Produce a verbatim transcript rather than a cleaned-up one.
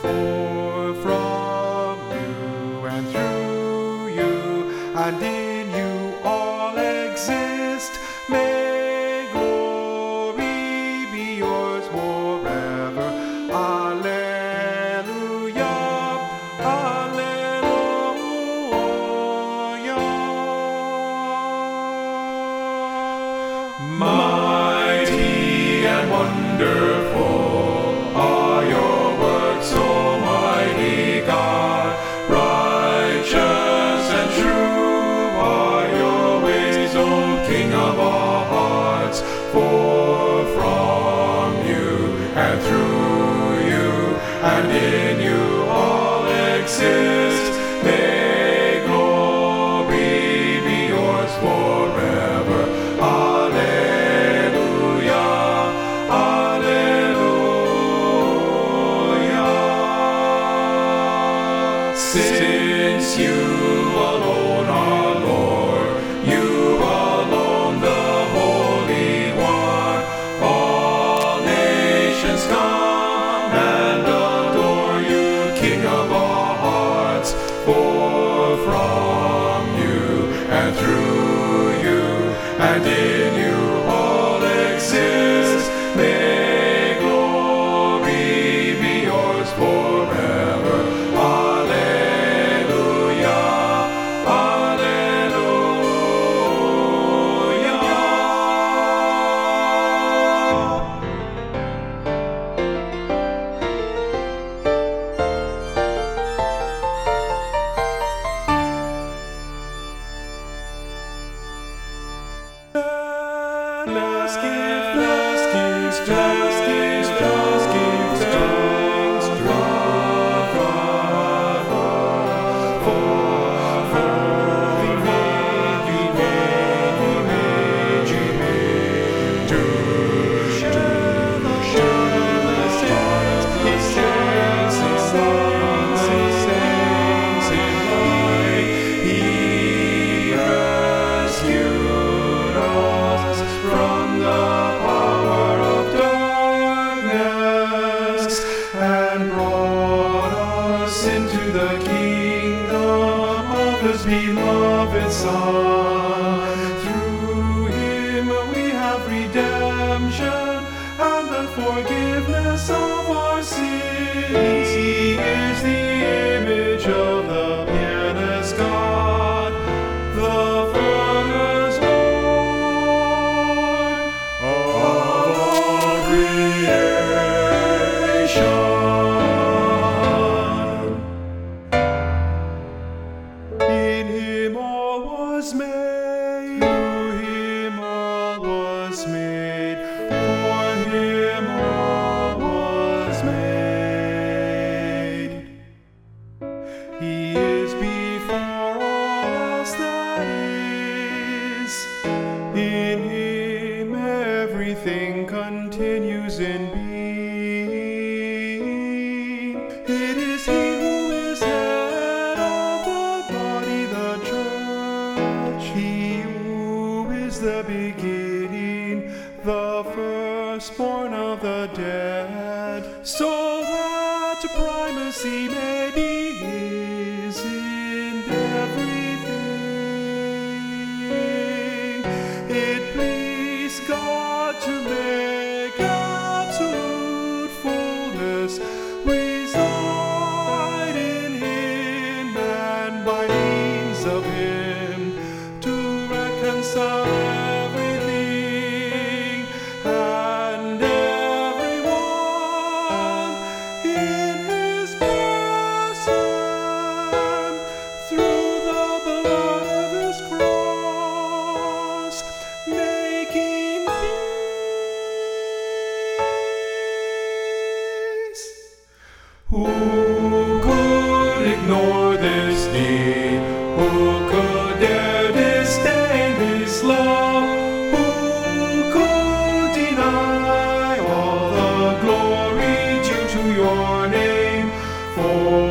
For from you and through you and in you all exist. May glory be yours forever. Alleluia, alleluia. Mighty and wonderful are your works, Almighty God. Righteous and true are your ways, O King of our hearts. For from you and through you and in you all exist. May glory be yours forever. Alleluia, alleluia. Since you alone are Lord, you alone the Holy One, all nations come and adore you, King of our hearts. For from you and through you and in you all exist. May glory be yours forever. Alleluia, Let's give, let's give, let's give, let's give thanks to God, for He made, He made, He made, He made to share the saints, He saints, He saints, He saints in light. He rescued us from the power of darkness and brought us into the kingdom of His beloved Son. Through Him we have redemption and the forgiveness of our sins. He is the image of the pianist God, the firstborn of all creation. In Him all was made, through Him all was made, for Him all was made. He is before all else that is. In Him everything continues in being. It is He who is head of the body, the church. He who is the beginning, the firstborn of the dead, so that primacy may be His in everything. It pleased God to make absolute fullness reside in Him, and by means of Him to reconcile everything and everyone in His person through the blood of His cross, making peace. Who could ignore this deed? Who could dare disdain His love? Who could deny all the glory due to your name? For